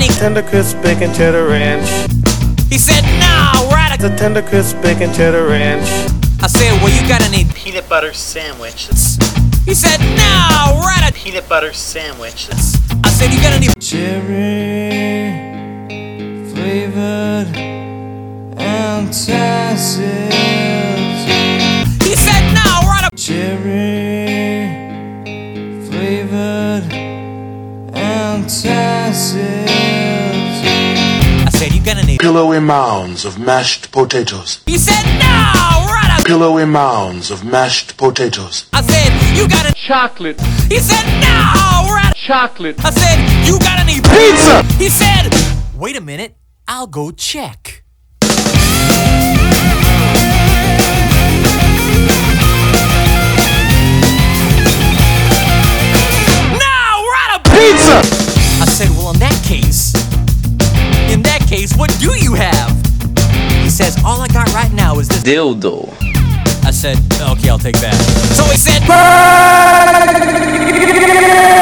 any tender crisp bacon cheddar ranch. He said, no, we're out of The tender crisp bacon cheddar ranch. I said, well, you got any peanut butter sandwich. He said, no, we're out of Peanut butter sandwich. I said, you got any cherry flavored antacids. He said, no, we're out of Cherry flavored antacids. I said, you got any Pillowy mounds of mashed potatoes. He said, no, we're out of Pillowy mounds of mashed potatoes. I said, you got any Chocolate, He said, no, we're out of chocolate. I said, you got any Pizza! He said, wait a minute, I'll go check. No, we're out of Pizza! I said, well, in that case, what do you have? He says, all I got right now is this dildo. I said, okay, I'll take that. So he said,